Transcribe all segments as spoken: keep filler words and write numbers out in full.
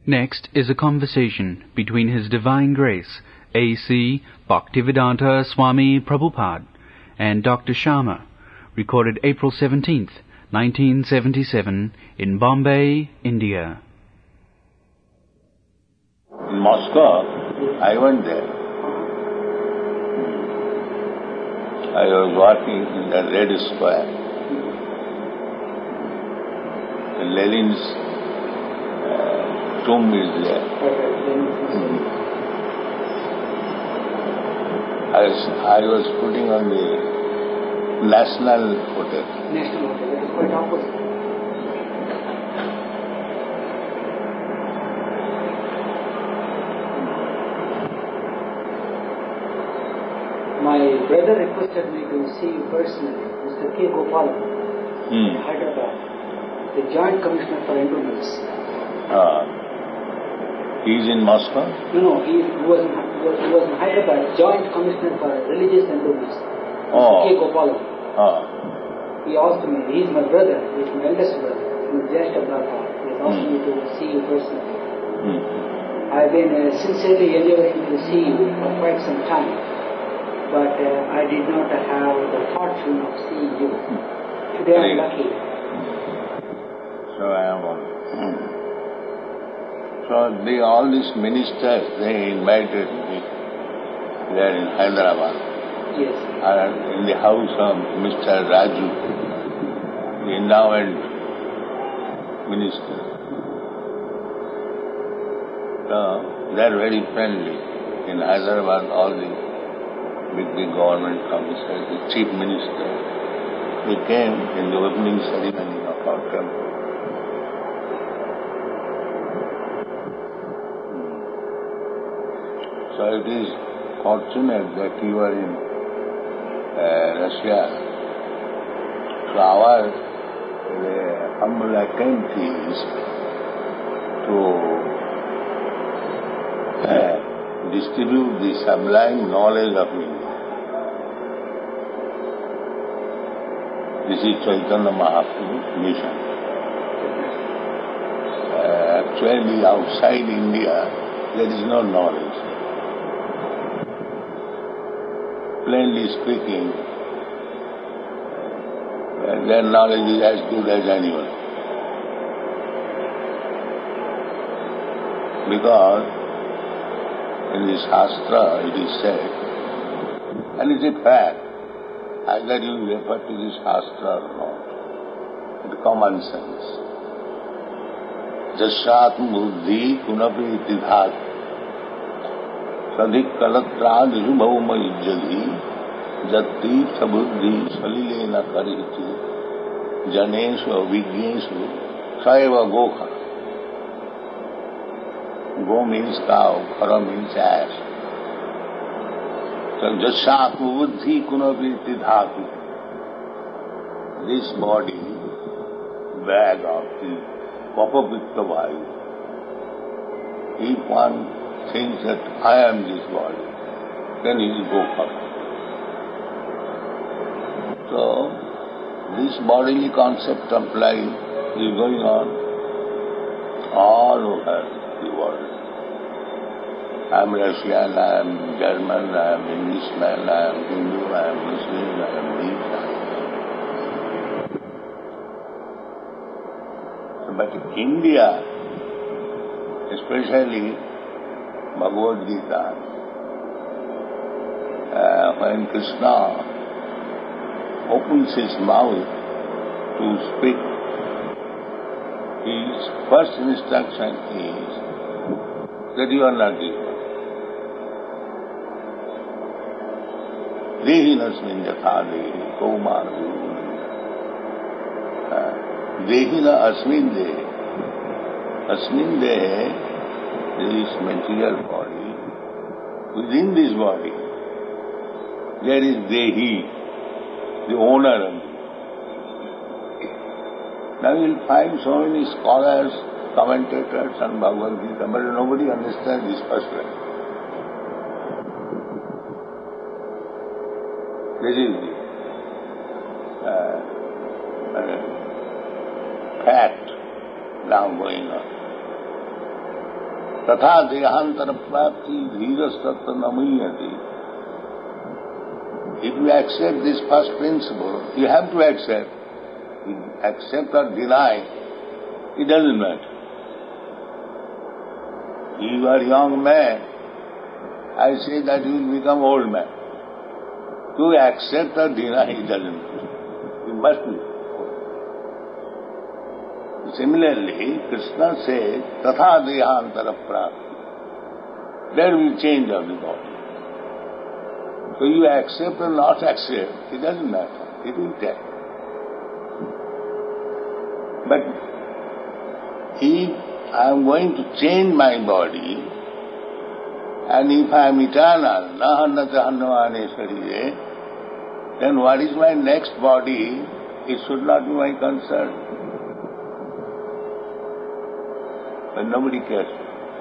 Next is a conversation between His Divine Grace, A C Bhaktivedanta Swami Prabhupada, and Doctor Sharma, recorded April seventeenth, nineteen seventy-seven, in Bombay, India. In Moscow, I went there. I was walking in the Red Square. Lenin's uh, tomb is there. Mm. I, was, I was putting on the National Hotel. National Hotel, that is quite opposite. My brother requested me to see you personally, Mister K. Gopalan, Hmm. in Hyderabad, the Joint Commissioner for Endowments. Ah. He is in Moscow? No, no, he was in, he was, he was in Hyderabad, Joint Commissioner for Religious Endowments, Oh. K. Gopalan. Ah. He asked me, he is my brother, he is my eldest brother, he is Jyeshta Brother. He has asked Hmm. me to see you personally. Hmm. I have been uh, sincerely endeavoring to see you for quite some time, but uh, I did not have the fortune of seeing you. Today I am lucky. So I am on. So they, all these ministers, they invited me there in Hyderabad. Yes. And in the house of Mister Raju, the endowment minister. So they are very friendly. In Hyderabad, all the big, big government officers, the chief minister, they came in the opening ceremony of our temple. So it is fortunate that you are in uh, Russia. So our uh, humble attempt is to uh, distribute the sublime knowledge of India. This is Chaitanya Mahaprabhu's mission. Uh, actually, outside India, there is no knowledge. Plainly speaking, uh, their knowledge is as good as anyone. Because in the Shastra it is said, and it is a fact, either you refer to the Shastra or not, it's common sense. Jasatma buddhi kunapi itidhat sadhik kalatrad rubhavma ijjadhi jatti sabuddhi salilena kariti janeshu avijneshu saeva gokha. Go means cow, khara means ass. So jasatma buddhi kunapi itidhatu. This body, bag of the Papapitta Vayu. If one thinks that I am this body, then he will go further. So, this bodily concept of life is going on all over the world. I am Russian, I am German, I am Englishman, I am Hindu, I am Muslim, I am this, I am But India, especially Bhagavad Gita, uh, when Krishna opens his mouth to speak, his first instruction is that you are not this one. Dehinasmin yatha dehi kaumana Dehina asmin de. Asmin de is material body. Within this body, there is Dehi, the owner of it. Now you will find so many scholars, commentators on Bhagavad Gita, but nobody understands this first line. This is the uh, uh, fact now going on. Tatha dehantara prapti dhirastatta namiyati. If you accept this first principle, you have to accept. If you accept or deny, it doesn't matter. You are a young man, I say that you will become old man. To accept or deny, it doesn't matter. You must be. Similarly, Krishna says, Tatha dehantara prapti. There will be change of the body. So you accept or not accept, it doesn't matter. It will take. But if I am going to change my body, and if I am eternal, na hannavane sarire, then what is my next body? It should not be my concern. But nobody cares.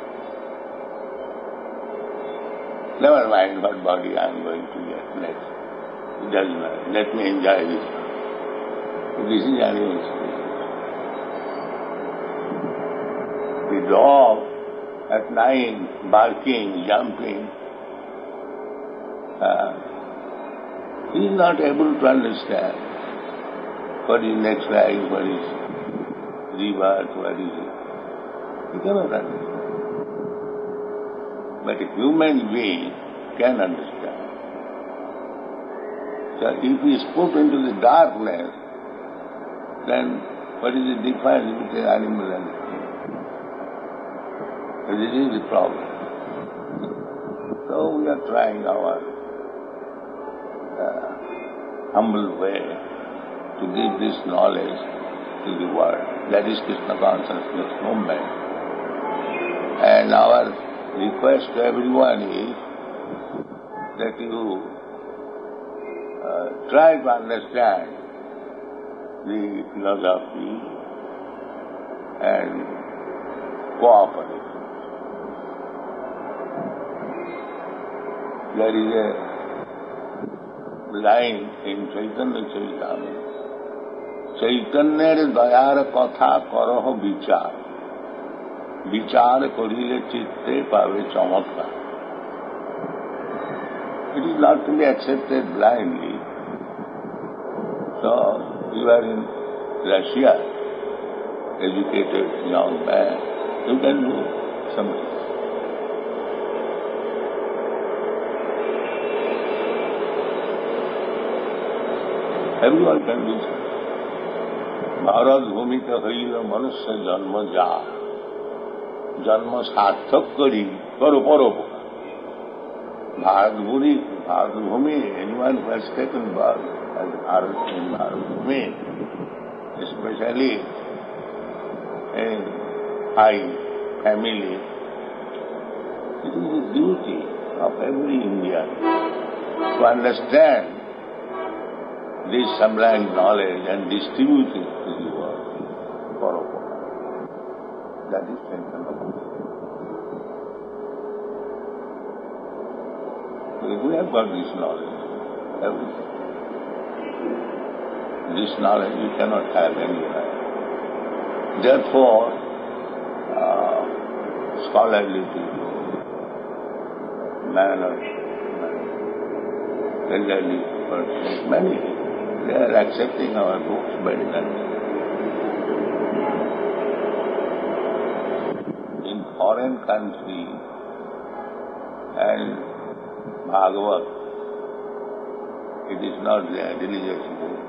Never mind what body I am going to get next. It doesn't matter. Let me enjoy this. This is animal spirit. The dog at night barking, jumping, uh, he is not able to understand what is next life, what is rebirth, what is it. He cannot understand. But a human being can understand. So if he is put into the darkness, then what is the difference between animal and human? This is the problem. So we are trying our uh, humble way to give this knowledge to the world. That is Krishna consciousness movement. And our request to everyone is that you uh, try to understand the philosophy and cooperate. There is a line in Chaitanya Charitamrita. Chaitanya dayar katha karaho vichar. Vichar korile chitte pave chamatkar. It is not to be accepted blindly. So, you are in Russia, educated young man, you can do something. Everyone can do something. Bharat bhumika haila manusya janma ja. Janma sarthak kari karo paropakar. Bharat bhumi, Bharat bhumi, anyone who has taken birth as Bharat in Bharat bhumi, especially in high family, it is the duty of every Indian to understand this sublime knowledge and distribute it to the world for all. That is Chaitanya. We have got this knowledge, everything. This knowledge you cannot have anywhere. Therefore, uh, scholarly people, manners, elderly persons, many, they are accepting our books better than in foreign country and Bhagavad, it is not their religious book.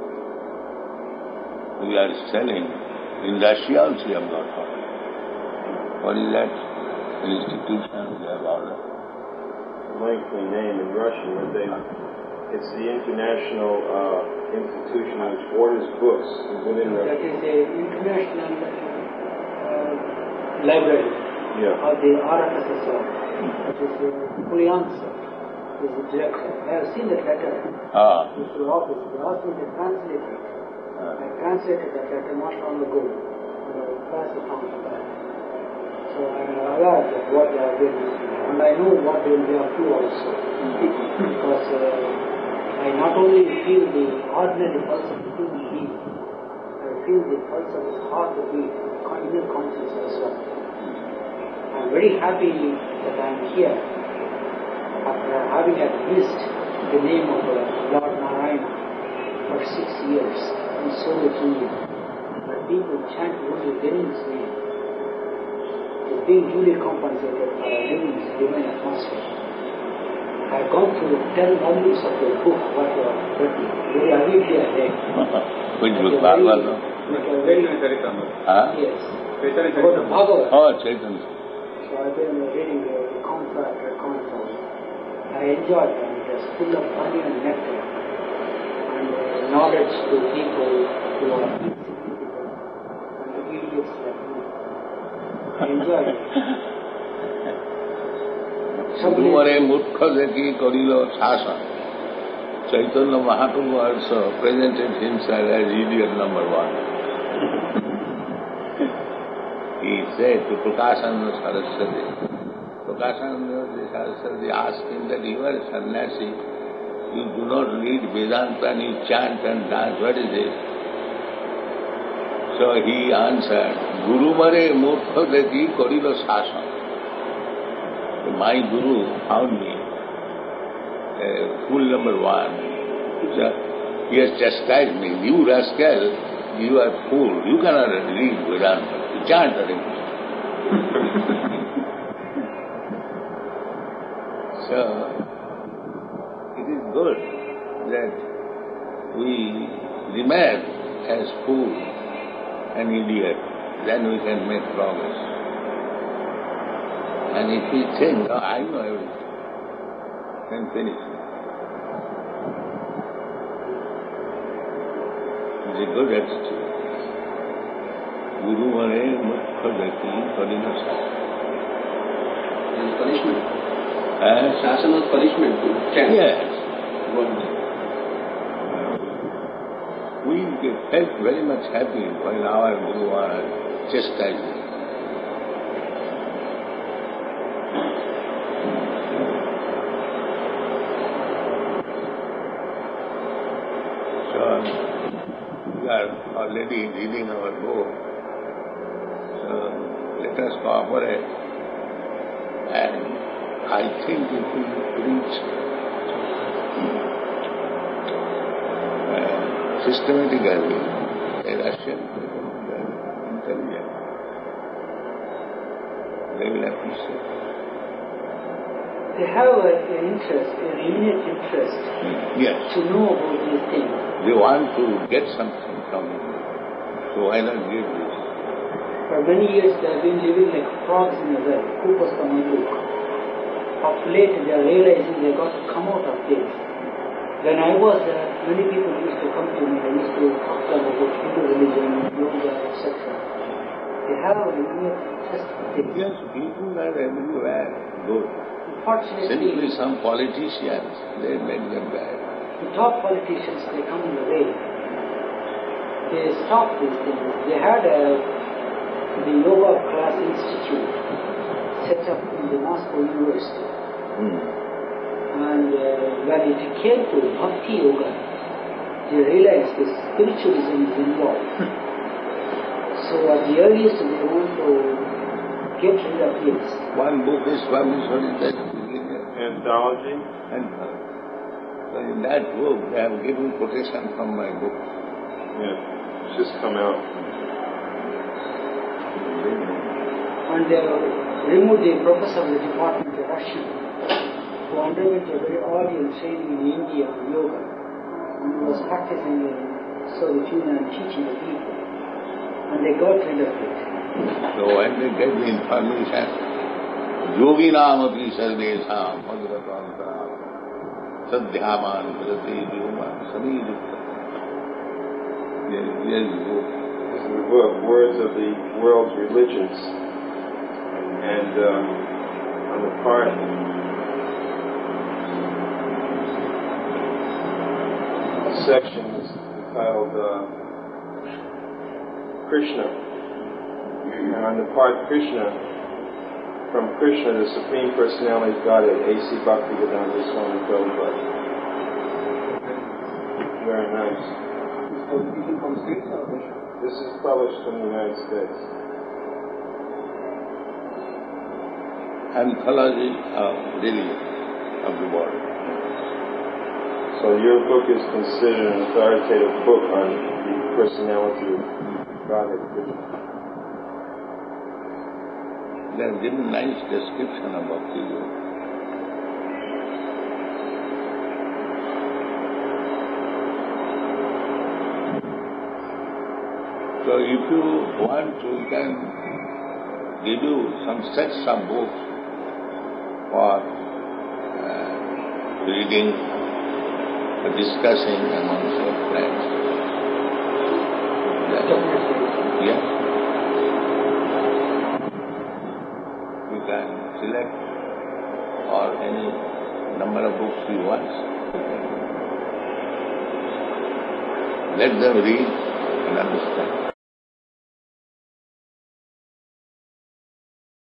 We are selling. In Russia also we have got order. What is that institution we have ordered? Lengthy name in Russian, but they, it's the International uh, Institution which orders books within Russia. That is a international uh, library Yeah. of the R F S S R. That is uh, Polyansk is the director. I have seen that letter. Ah. To the office. They asked me to translate it. Ah. I translated that letter not long ago. And I passed it on to that. So I am aware of what they are doing. And I know what they will be up to also. Because uh, I not only feel the ordinary pulse of the human being, I feel the pulse of his heart to beat, inner conscience as well. And I'm very happy that I'm here after having at least the name of uh, Lord Narayana for six years in Soviet Union. But people chant only Lenin's name. It's being duly compensated for living this divine atmosphere. I've gone through ten volumes of the book what you have written. Very avidly I read. Which book? Bhagavad? Like a very, Huh? yes. About the Bhagavad. Oh, Chaitanya. So I've been reading the, the contract, the contract. I enjoyed it. It was full of honey and nectar and uh, knowledge to people who are insignificant and idiots like me. I enjoyed it. Gurumare Murkha Deki Korilo Shasana. Chaitanya Mahaprabhu also presented himself as idiot number one. He said to Prakashananda Saraswati, Prakashananda Saraswati asked him that you are a sannyasi, you do not read Vedanta and you chant and dance, what is this? So he answered, Gurumare Murkha Deki Korilo Shasana. My Guru found me uh, fool number one. So he has chastised me. You rascal, you are fool. You cannot read Vedanta. You can't read. So it is good that we remain as fool and idiot. Then we can make progress. And if we think, oh, I know everything, then finish. It's a good attitude. Guru Mare Mukha Daki Karina Shasana. And punishment. Uh, Shasana was punishment to chant. Yes. We felt very much happy when our Guru was chastising. We are already reading our book, so let us cooperate. And I think if we reach uh, systematically a Russian people, they are intelligent. They will appreciate. They have an interest, an innate interest Yes. to know about these things. They want to get something from you. So why not give this? For many years they have been living like frogs in a well, Kupas Kamaluk. Of late they are realizing they got to come out of this. When I was there, many people used to come to me, they used to talk to them about Hindu religion, yoga, et cetera. They have an innate interest in things. Yes, people are everywhere good. Unfortunately, Simply some politicians, they make them bad. the top politicians, they come in the way. They stop these things. They had a, the Yoga Class Institute set up in the Moscow University. Hmm. And uh, when it came to Bhakti Yoga, they realized the spiritualism is involved. So at the earliest they want to get rid of this. One book is published, what is that? Anthology. And uh, so in that book, they have given quotation from my book. Yeah, it's just come out. And they removed the professor of the department, a Russian, who underwent a very ordeal training in India on yoga, and was practicing in Soviet Union and teaching the people. And they got rid of it. So when they get the information, Yogi Namapi Sarvesham, Madhuratantaram, Sadhyaman, Prati, Vyoma, Samidutta. Yes, yes, book. This is the book, Words of the World's Religions. And um, on the part section is entitled uh, Krishna. And on the part Krishna, from Krishna, the Supreme Personality of Godhead, A C Bhaktivedanta Swami Prabhupada. Very nice. This is published in the United States. anthology of religion of the world. So your book is considered an authoritative book on the personality of Godhead Krishna. They have given nice description of Bhakti Yoga. So if you want to, we can give you some sets of books for uh, reading, for discussing amongst your friends. Yes. You can select or any number of books you want. Let them read and understand.